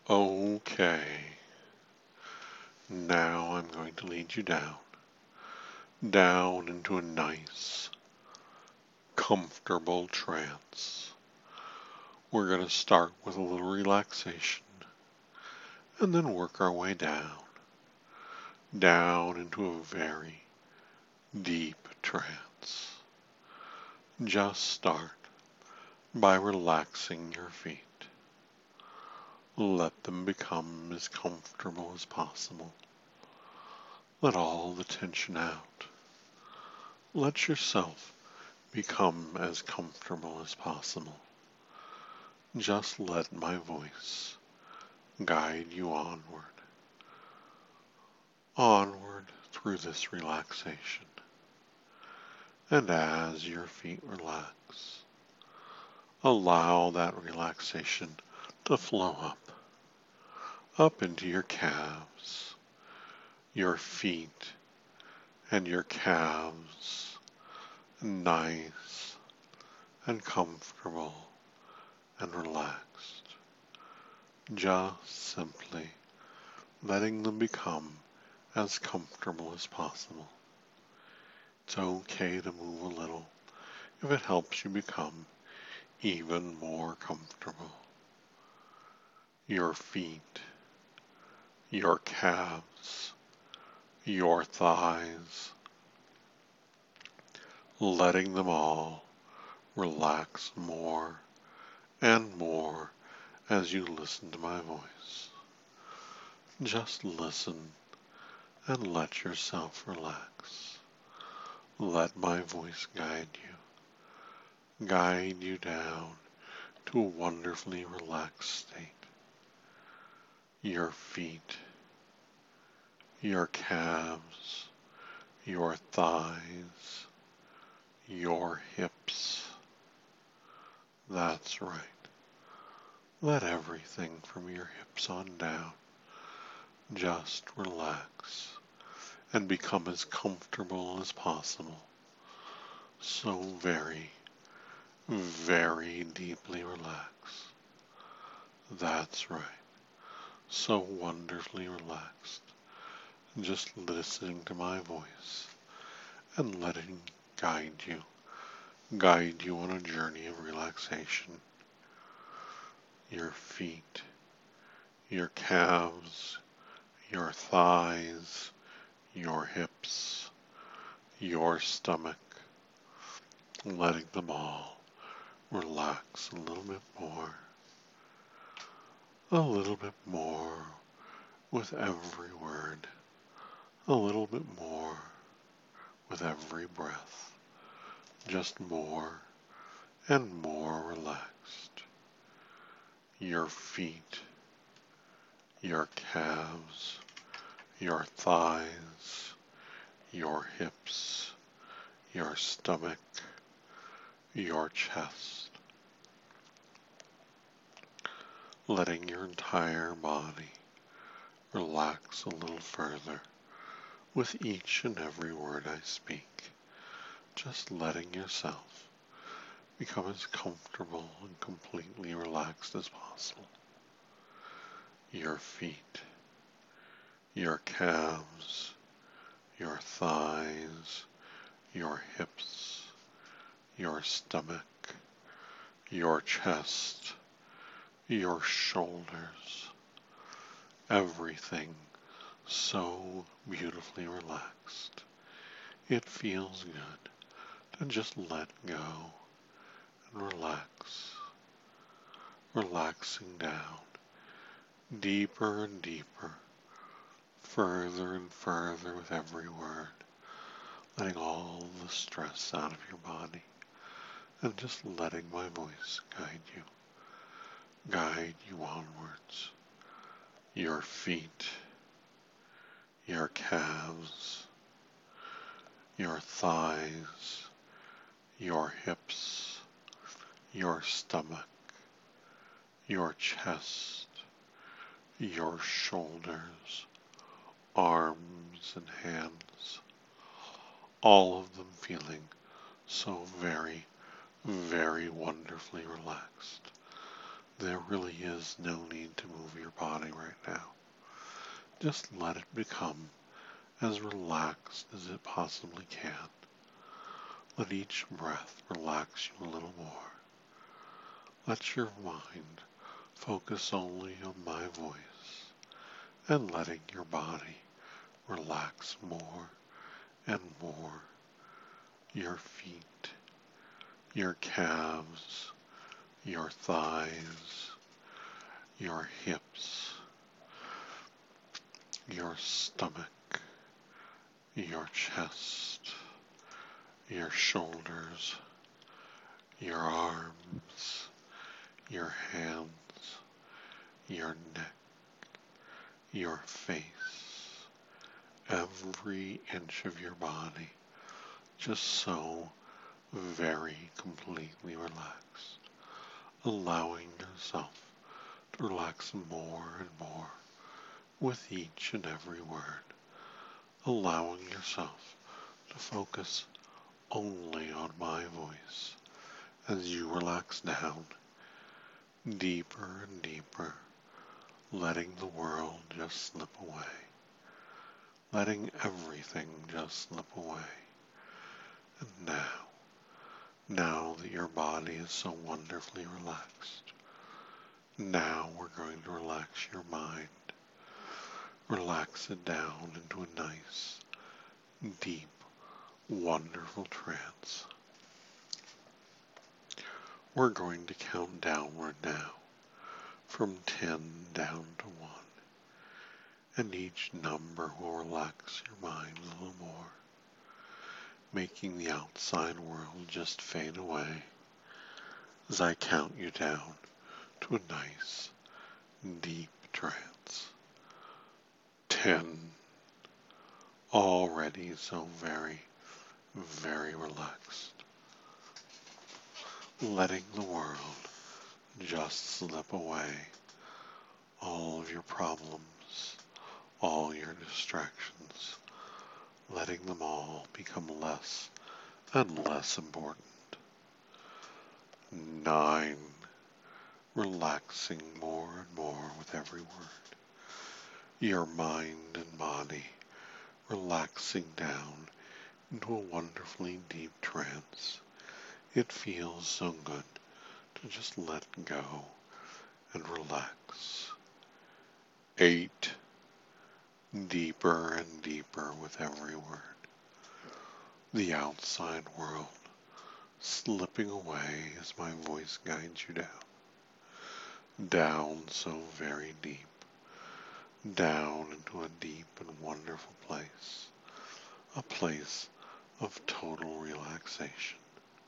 Okay, now I'm going to lead you down into a nice, comfortable trance. We're going to start with a little relaxation and then work our way down into a very deep trance. Just start by relaxing your feet. Let them become as comfortable as possible. Let all the tension out. Let yourself become as comfortable as possible. Just let my voice guide you onward through this relaxation. And as your feet relax, allow that relaxation to flow up into your calves, your feet and your calves, nice and comfortable and relaxed. Just simply letting them become as comfortable as possible. It's okay to move a little if it helps you become even more comfortable. Your feet, your calves, your thighs, letting them all relax more and more as you listen to my voice. Just listen and let yourself relax. Let my voice guide you down to a wonderfully relaxed state. Your feet, your calves, your thighs, your hips. That's right. Let everything from your hips on down just relax and become as comfortable as possible. So very, very deeply relaxed. That's right. So wonderfully relaxed. Just listening to my voice and letting guide you on a journey of relaxation. Your feet, your calves, your thighs, your hips, your stomach, letting them all relax a little bit more with every word, a little bit more with every breath, just more and more relaxed. Your feet, your calves, your thighs, your hips, your stomach, your chest, letting your entire body relax a little further with each and every word I speak, just letting yourself become as comfortable and completely relaxed as possible. Your feet, your calves, your thighs, your hips, your stomach, your chest, your shoulders, everything so beautifully relaxed. It feels good to just let go and relaxing down, deeper and deeper, further and further with every word, letting all the stress out of your body, and just letting my voice guide you onwards. Your feet, your calves, your thighs, your hips, your stomach, your chest, your shoulders, arms and hands, all of them feeling so very, very wonderfully relaxed. There really is no need to move your body right now. Just let it become as relaxed as it possibly can. Let each breath relax you a little more. Let your mind focus only on my voice and letting your body relax more and more. Your feet, your calves, your thighs, your hips, your stomach, your chest, your shoulders, your arms, your hands, your neck, your face, every inch of your body, just so very completely relaxed, allowing yourself to relax more and more with each and every word, allowing yourself to focus only on my voice as you relax down deeper and deeper, letting the world just slip away, letting everything just slip away. And now that your body is so wonderfully relaxed, now we're going to relax your mind. Relax it down into a nice, deep, wonderful trance. We're going to count downward now, from 10 down to 1, and each number will relax your mind a little more, making the outside world just fade away as I count you down to a nice, deep trance. 10, already so very, very relaxed, letting the world just slip away, all of your problems, all your distractions, letting them all become less and less important. 9, relaxing more and more with every word. Your mind and body relaxing down into a wonderfully deep trance. It feels so good to just let go and relax. 8, deeper and deeper with every word. The outside world slipping away as my voice guides you down. Down so very deep. Down into a deep and wonderful place. A place of total relaxation.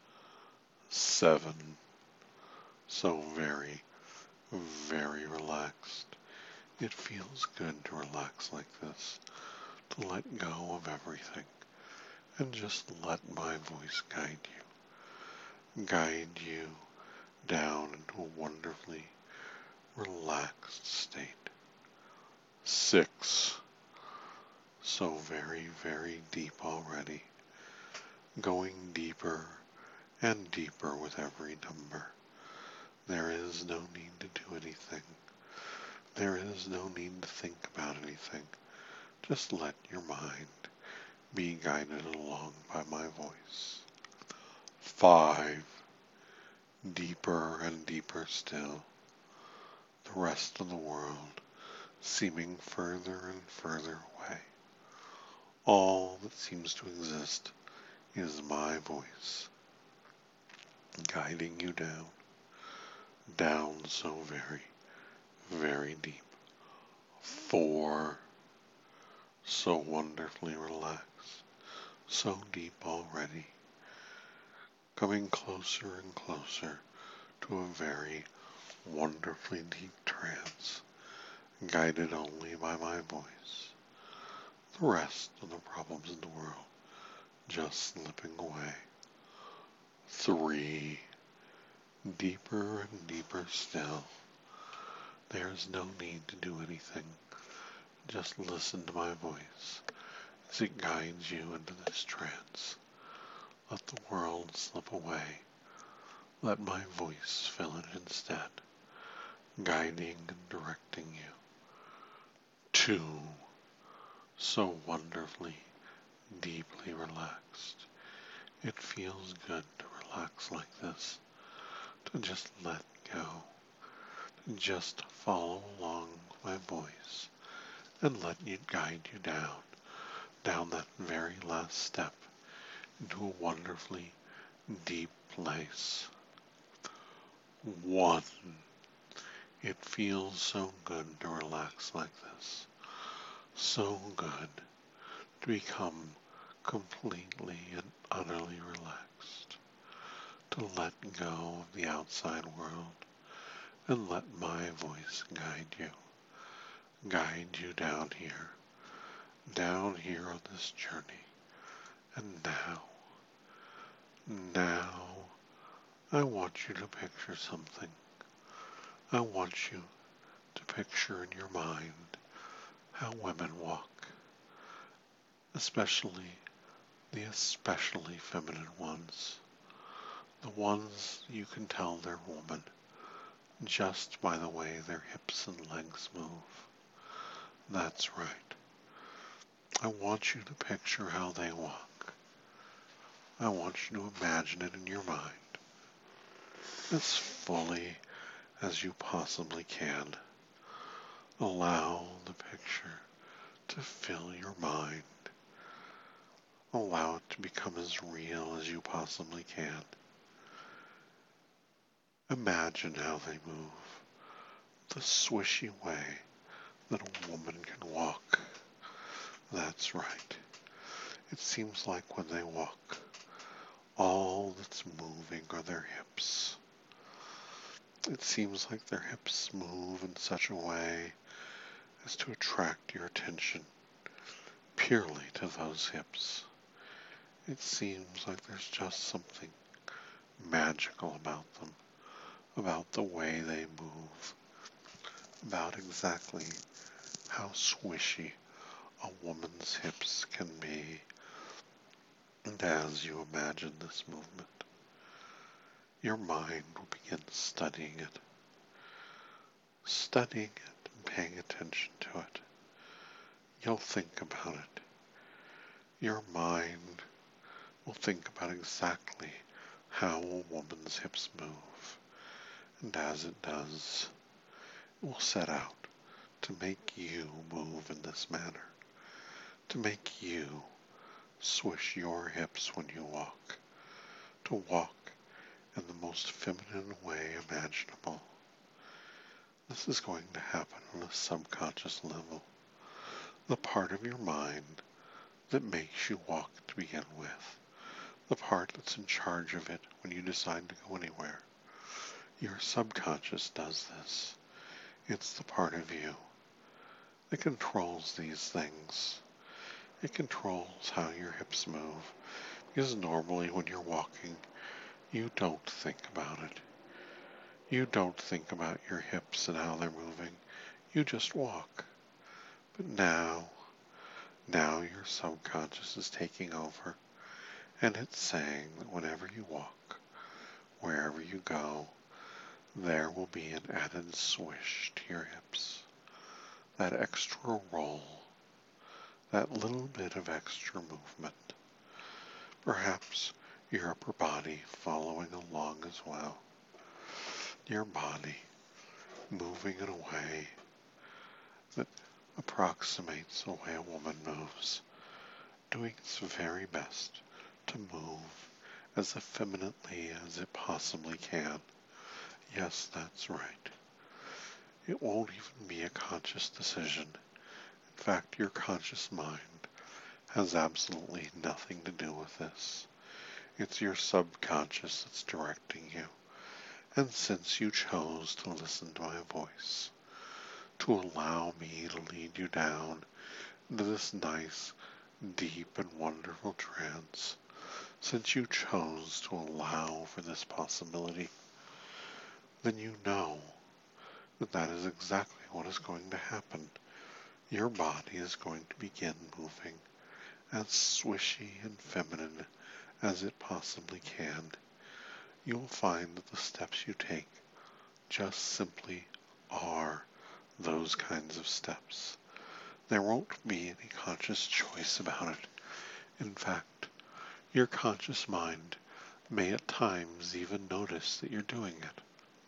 7, so very, very relaxed. It feels good to relax like this, to let go of everything, and just let my voice guide you. Guide you down into a wonderfully relaxed state. 6, so very, very deep already, going deeper and deeper with every number. There is no need to do anything. There is no need to think about anything. Just let your mind be guided along by my voice. 5, deeper and deeper still. The rest of the world seeming further and further away. All that seems to exist is my voice, guiding you down, down so very, very deep. 4, so wonderfully relaxed, so deep already, coming closer and closer to a very wonderfully deep trance, guided only by my voice. The rest of the problems in the world just slipping away. 3, deeper and deeper still. There's no need to do anything. Just listen to my voice as it guides you into this trance. Let the world slip away. Let my voice fill it instead, guiding and directing you 2, so wonderfully, deeply relaxed. It feels good to relax like this, to just let go, to just follow along with my voice and let it guide you down that very last step into a wonderfully deep place. 1. It feels so good to relax like this, so good to become completely and utterly relaxed, to let go of the outside world and let my voice guide you down here on this journey. And now, I want you to picture something. I want you to picture in your mind how women walk, especially the especially feminine ones, the ones you can tell they're women just by the way their hips and legs move. That's right. I want you to picture how they walk. I want you to imagine it in your mind as fully as you possibly can. Allow the picture to fill your mind. Allow it to become as real as you possibly can. Imagine how they move, the swishy way that a woman can walk. That's right. It seems like when they walk, all that's moving are their hips. It seems like their hips move in such a way as to attract your attention purely to those hips. It seems like there's just something magical about them, about the way they move, about exactly how swishy a woman's hips can be. And as you imagine this movement, your mind will begin studying it and paying attention to it. You'll think about it. Your mind will think about exactly how a woman's hips move. And as it does, it will set out to make you move in this manner, to make you swish your hips when you walk, to walk in the most feminine way imaginable. This is going to happen on a subconscious level, the part of your mind that makes you walk to begin with, the part that's in charge of it when you decide to go anywhere. Your subconscious does this. It's the part of you that controls these things. It controls how your hips move, because normally when you're walking, you don't think about it. You don't think about your hips and how they're moving. You just walk. But now your subconscious is taking over, and it's saying that whenever you walk, wherever you go, there will be an added swish to your hips. That extra roll, that little bit of extra movement. Perhaps your upper body following along as well. Your body moving in a way that approximates the way a woman moves, doing its very best to move as effeminately as it possibly can. Yes, that's right. It won't even be a conscious decision. In fact, your conscious mind has absolutely nothing to do with this. It's your subconscious that's directing you. And since you chose to listen to my voice, to allow me to lead you down into this nice, deep, and wonderful trance, since you chose to allow for this possibility, then you know that that is exactly what is going to happen. Your body is going to begin moving as swishy and feminine as it possibly can. You will find that the steps you take just simply are those kinds of steps. There won't be any conscious choice about it. In fact, your conscious mind may at times even notice that you're doing it.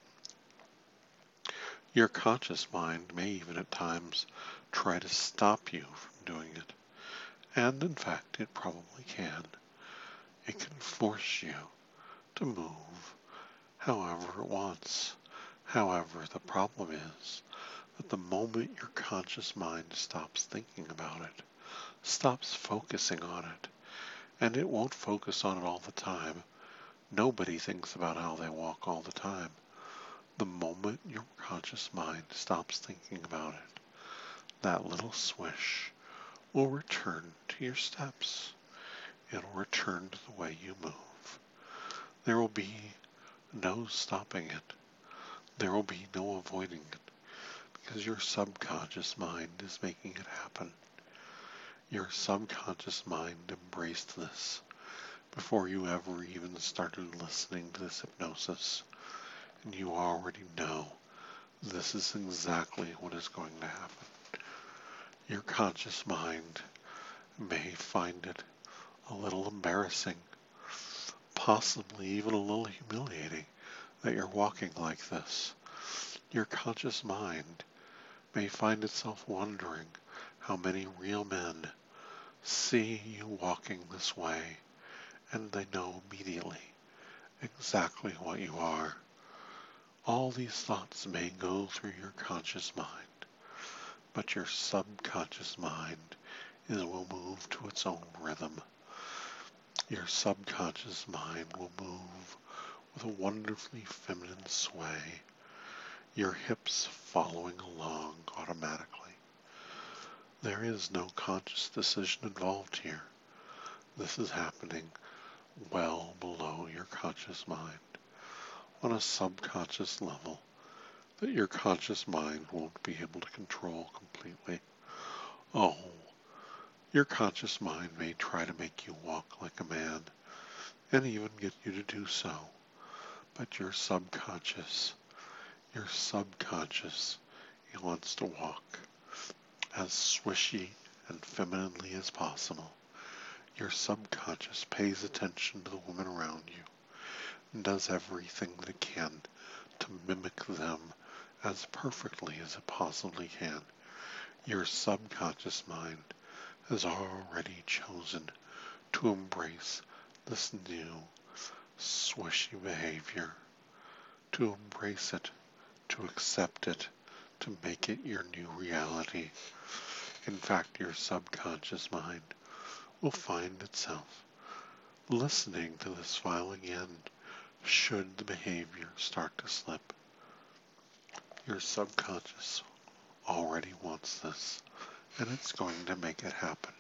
Your conscious mind may even at times try to stop you from doing it. And in fact, it probably can. It can force you to move however it wants. However, the problem is that the moment your conscious mind stops thinking about it, stops focusing on it, and it won't focus on it all the time. Nobody thinks about how they walk all the time. The moment your conscious mind stops thinking about it, that little swish will return to your steps. It'll return to the way you move. There will be no stopping it. There will be no avoiding it, because your subconscious mind is making it happen. Your subconscious mind embraced this before you ever even started listening to this hypnosis, and you already know this is exactly what is going to happen. Your conscious mind may find it a little embarrassing, possibly even a little humiliating, that you're walking like this. Your conscious mind may find itself wondering how many real men see you walking this way, and they know immediately exactly what you are. All these thoughts may go through your conscious mind, but your subconscious mind will move to its own rhythm. Your subconscious mind will move with a wonderfully feminine sway, your hips following along automatically. There is no conscious decision involved here. This is happening well below your conscious mind, on a subconscious level that your conscious mind won't be able to control completely. Oh, your conscious mind may try to make you walk like a man, and even get you to do so, but your subconscious, he wants to walk as swishy and femininely as possible. Your subconscious pays attention to the women around you and does everything that it can to mimic them as perfectly as it possibly can. Your subconscious mind has already chosen to embrace this new swishy behavior, to embrace it, to accept it, to make it your new reality. In fact, your subconscious mind will find itself listening to this file again should the behavior start to slip. Your subconscious already wants this, and it's going to make it happen.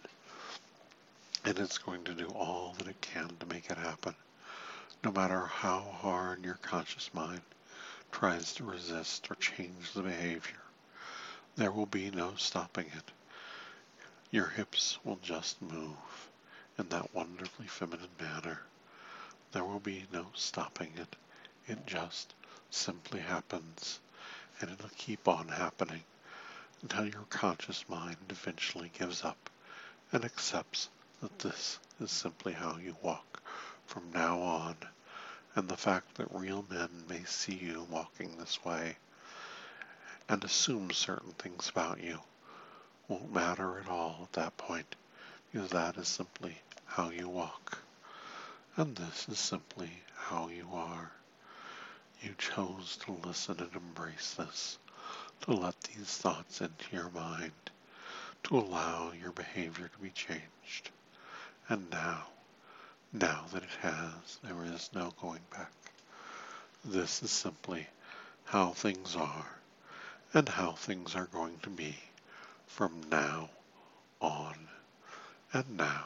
And it's going to do all that it can to make it happen, no matter how hard your conscious mind tries to resist or change the behavior. There will be no stopping it. Your hips will just move in that wonderfully feminine manner. There will be no stopping it. It just simply happens, and it'll keep on happening until your conscious mind eventually gives up and accepts that this is simply how you walk from now on, and the fact that real men may see you walking this way and assume certain things about you won't matter at all at that point, because that is simply how you walk, and this is simply how you are. You chose to listen and embrace this, to let these thoughts into your mind, to allow your behavior to be changed. And now that it has, there is no going back. This is simply how things are, and how things are going to be from now on. And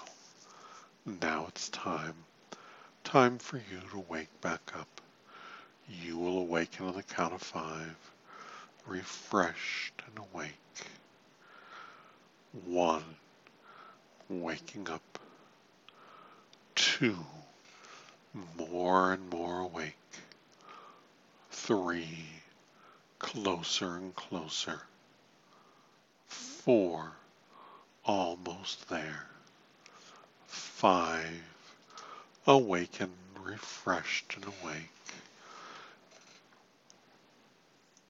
now it's time for you to wake back up. You will awaken on the count of 5, refreshed and awake. 1, waking up. 2, more and more awake. 3, closer and closer. 4, almost there. 5. Awaken, refreshed and awake.